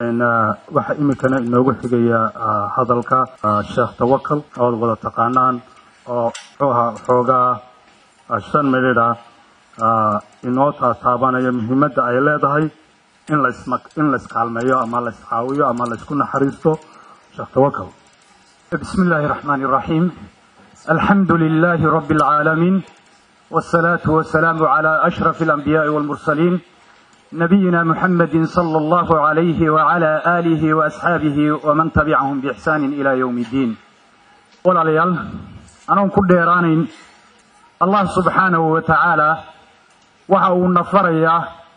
waxa imikana inoogu xigaya hadalka Sheekh Tawakkal oo wada taqaanaan oo xoogaa 5 minute inoo taabanaya muhiimadda ay leedahay in la iskaalmeeyo ama la iscaawiyo ama la isku naxariisto. Sheekh Tawakkal. Bismillahir Rahmanir Rahim. Alhamdulillahi Rabbil Alamin. والصلاة والسلام على أشرف الأنبياء والمرسلين نبينا محمد صلى الله عليه وعلى آله وأصحابه ومن تبعهم بإحسان إلى يوم الدين. ولا ليال أنا كل ديرانين الله سبحانه وتعالى وحاو النفرية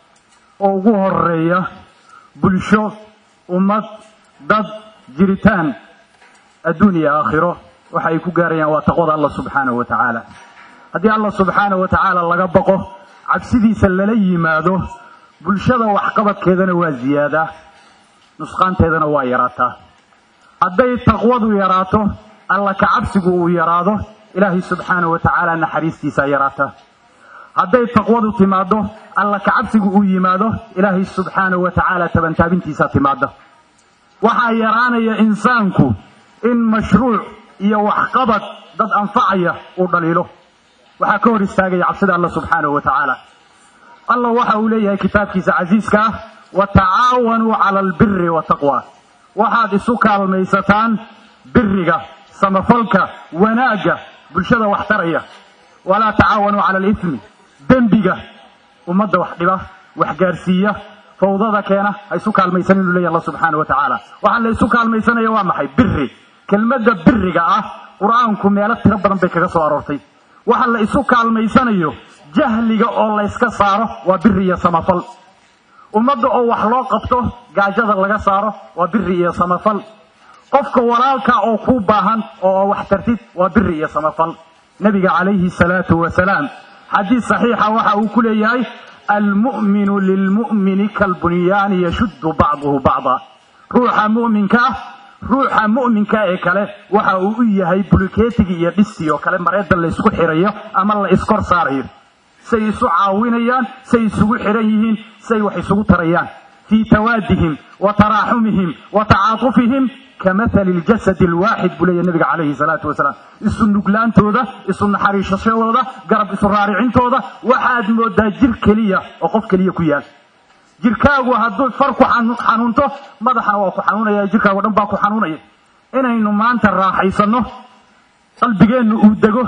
وقوه الرية بلشو أمت ضد جريتان الدنيا آخرة وحايكو قاريا وتقوض الله سبحانه وتعالى. haddii Allah subhanahu wa ta'ala laga baqo cabsidiisa la yimaado bulshada wax qabadkeedana waa ziyaada nusqaanteedana waa yaraataa hadday taqwadu yaraato alla ka cabsigu uu yaraado ilaahi subhanahu wa ta'ala naxariistiisa yaraata hadday taqwadu timaado alla ka cabsigu uu yimaado ilaahi subhanahu wa ta'ala tabantaabintiisa timaado waxa yaraanaya insaanku in mashruuc iyo wax qabad dad anfacaya uu dhaliilo waxa ka hor istaagay cabsida Allah subhanahu wa ta'ala. Allah waxa uu leeyahay kitaabkiisa casiiska wa ta'aawanu 'ala al-birri wa taqwa waxaad isu kaalmaysataan birriga samafalka wanaaga bulshada wax taraya wala ta'aawanu 'ala al-ithmi dambiga ummadda wax dhiba wax gaarsiiya fawdada keena ay isu kaalmaysan inuu leeyahay Allah subhanahu wa ta'ala waxa la isu kaalmaysanayo waa maxay birri kelmadda birriga quraanku meelo tiro badan bay kaga soo aroortay waxa la isu kaalmaysanayo jahliga oo la iska saaro waa birri iyo samafal ummadda oo wax loo qabto gaajada laga saaro waa birri iyo samafal qofka walaalka oo ku baahan oo wax tartid waa birri iyo samafal nabiga calayhi salaatu wa salaam xadiis saxiixa waxa uu ku leeyahay al-mu'minu lil-mu'mini kal-bunyan yashuddu ba'dahu ba'da ruuxa mu'minka ee kale waxa uu u yahay bulkeetiga iyo dhisiyo kale mareeda la isku xirayo ama la iskor saarayo say isu caawinayaan say isugu xiran yihiin say wax isugu tarayaan fi tawadihim wa tarahumihim wa ta'atufihim kamathal al-jasad al-wahid bulay nabiga calayhi salaatu wasalaam isu nuglaantooda isu naxariishashadooda garab isu raaricintooda waxaad moodaa jir kaliya oo qof kaliya ku yaal jirkaagu hadduu farku xanuunto madaxana waa ku xanuunaya jirkaagu dhan baa ku xanuunaya inaynu maanta raaxaysano qalbigeenu uu dego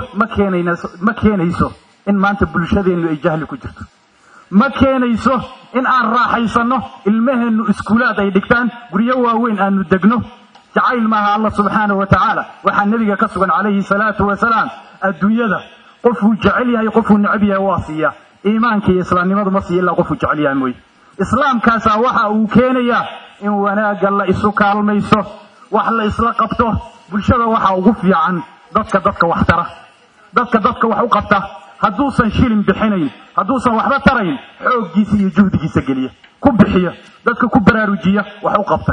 ma keenayso in maanta bulshadeenu ay jahli ku jirto ma keenayso in aan raaxaysano ilmaheenu iskuulaad ay dhigtaan guryo waaweyn aanu degno jacayl maaha Allah subhanahu wa ta'ala waxa nabiga ka sugan calayhi salaatu wa salaam adduunyada qofuu jecel yahay qofuu neceb yahay waa siiya iimaanka iyo islaamnimadu ma siiya ilaa qofuu jecel yahay mooy islaamkaas waxa uu keenaya in wanaaga la isu kaalmayso wax la isla qabto bulshada waxa ugu fiican dadka wax tara dadka wax u qabta haduusan shilin bixinayn haduusan waxba tarayn xooggiisa iyo juhdigiisa galiya ku bixiya dadka ku baraarujiya wax u qabta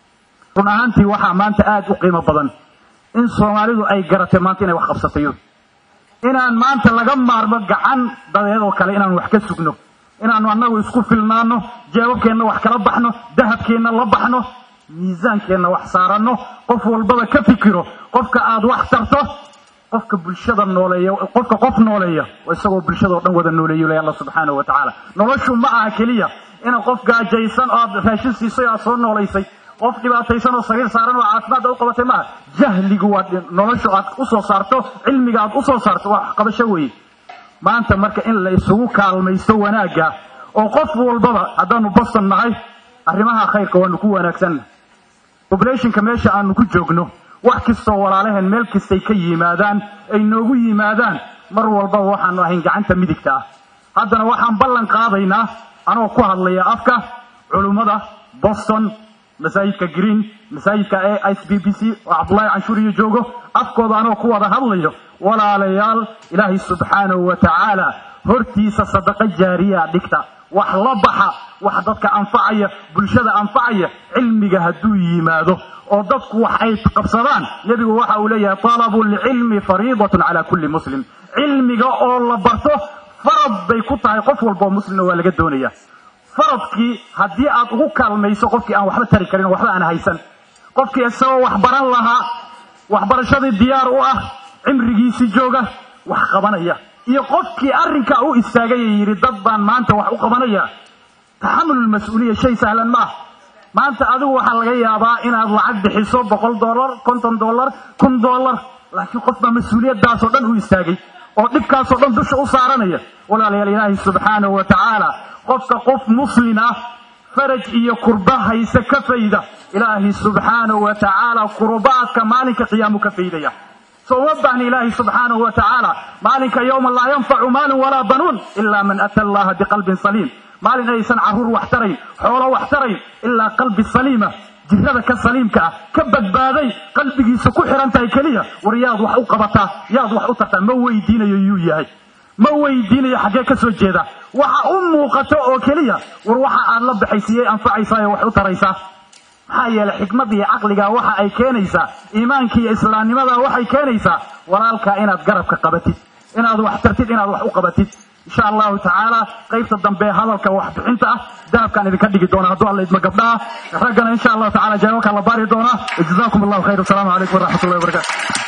run ahaantii waxa maanta aad u qiimo badan in Soomaalidu ay garatay maanta inay wax qabsatayo inaan maanta laga maarmo gacan dadeedo kale inaan wax ka sugno inaanu annagu isku filnaano jeebabkeena wax kala baxno dahabkeena la baxno miisaankeena wax saarano qof walbaba ka fikiro qofka aad wax tarto qofka bulshada nooleeyo qofka qof nooleeyo isagoo bulshada dhan wada nooleeyo ilaahay Allah subhanahu wa ta'ala noloshu ma aha kaliya in qof gaajaysan oo raashin siisay oo soo nooleysay qof dhibaataysan oo sariir saaran oo caafimaad u qabatay ma jahligu waa noloshu aad u soo saarto cilmiga aad u soo saarto wax qabasho weey maanta marka in la isugu kaalmaysto wanaaga oo qof walbaba haddaanu basan nahay arrimaha khayrka waanu ku wanaagsan populationka meesha aanu ku joogno wax kasta walaalaheen meel kasta ka yimaadaan ay noogu yimaadaan mar walba waxaanu ahayn gacanta midigta haddana waxaan ballan qaadaynaa anoo ku hadlaya afka culimada Boston masaajidka Green masaajidka ISBBC oo Abdullahi Canshuriyo joogo afkooda anoo ku wada hadlayo walaalayaal ilaahi subhanahu wa ta'ala hortiisa sadaqa jaariya dhigta wax la baxa wax dadka anfacaya bulshada anfacaya cilmiga haduu yimaado oo dadku wax ay qabsadaan nabigu waxa uu leeyahay talabul ilmi fariidatun ala kulli muslim cilmiga oo la barto farad bay ku tahay qof walba muslim waa laga doonayaa faradkii haddii aad ugu kaalmayso qofkii aan waxba tari karin waxba aan haysan qofkii isagoo wax baran lahaa waxbarashadii diyaar u ah cimrigiisii jooga wax qabanaya iyo qofkii arrinka u istaagay yiri dad baan maanta wax u qabanaya taxamulul mas'uuliyya shay sahlan ma maanta adigu waxa laga yaabaa inaad lacag bixiso $100 $50 $1,000 laakiin qofba mas'uuliyadaas oo dhan u istaagay oo dhibkaas oo dhan dusha u saaranaya walaalayaal ilaahi subhanahu wa ta'ala qofka qof muslim ah faraj iyo kurba haysa ka fayda ilaahi subhanahu wa ta'ala kurbaadka maalinka qiyaamo ka faydaya سوبان إلهي سبحانه وتعالى مالك يوم لا ينفع مال ولا بنون إلا من أتى الله بقلب سليم مالك يسن عرور واحتري حوله واحتري إلا قلب السليمة جهدك السليم كبد بادي قلبك سكحر أنت كلية ورياض وحوقبتا ياض وحوقتا موي دين يوياي موي دين يحقيك سجيدا وحا أمو قطعو كلية وروحا أغلب بحيثية أنفعي سايا وحوطريسا هاي الحكمة عقلك وحا أي كينيسا إيمانك إسلامي ماذا وحا أي كينيسا ولالك إناد قربك قبتي إناد وحترتيد إناد وحوقبتي إن شاء الله تعالى قيبت الضنبي هذا وحد انت دهب كان إذا كدك دونا هدوء الله إذا مقبنا رجنا إن شاء الله تعالى جاوك الله باري دونا جزاكم الله خير والسلام عليكم ورحمة الله وبركاته